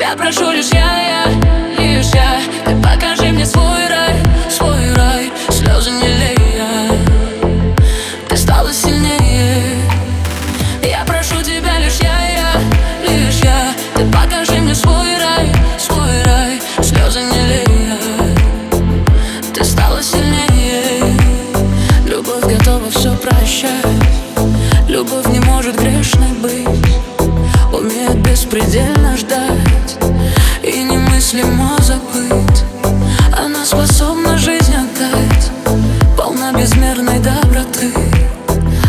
Я прошу лишь лишь я. Ты покажи мне свой рай, слезы не лея. Ты стала сильнее. Я прошу тебя лишь лишь я. Ты покажи мне свой рай, слезы не лея. Ты стала сильнее. Любовь готова все прощать. Любовь не может грешной быть, умеет беспредельно ждать и немыслимо забыть. Она способна